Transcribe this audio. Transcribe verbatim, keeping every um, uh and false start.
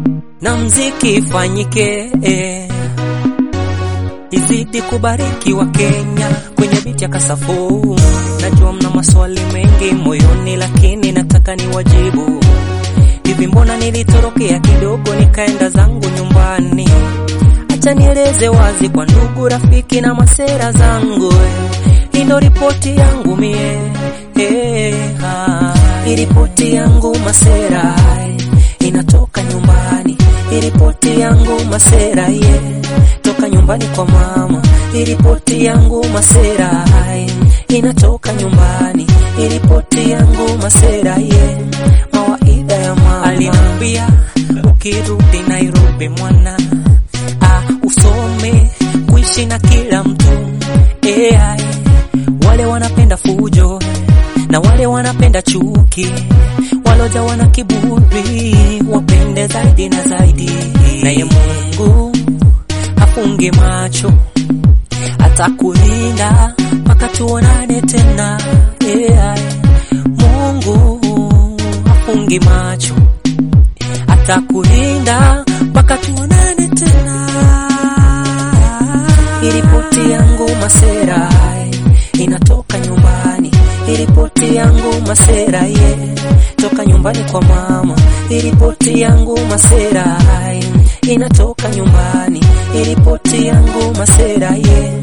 na mziki ifanyike, eh. Izidi kubariki wa Kenya kwenye biti ya Kasafu. Najua mna maswali mengi moyoni, lakini nataka niwajibu. Hivi mbona nilitorokea kidogo nikaenda zangu nyumbani? Acha nieleze wazi kwa ndugu, rafiki na masera zangu. Hii ndo ripoti yangu mie, eh, ha. Hii ripoti yangu masera, inatoka nyumbani. Hii ripoti yangu masera, yeah, toka nyumbani kwa mama. Hii ripoti yangu masera, inatoka nyumbani. Hii ripoti yangu masera, yeah, mawaidha ya mama. Aliniambia ukirudi Nairobi mwana, ah, usome kuishi na kila mtu, eh, wale wanapenda fujo na wale wanapenda chuki, waloja wana kiburi wapende zaidi na zaidi. Naye Mungu afunge macho, atakulinda mpaka tuonane tena, eh, Mungu afunge macho, atakulinda mpaka tuonane tena. Hii ripoti yangu masera, inatoka nyumbani. Hii ripoti yangu masera, yeah, toka nyumbani kwa mama. Hii ripoti yangu masera, inatoka nyumbani. Hii ripoti yangu masera, yeah.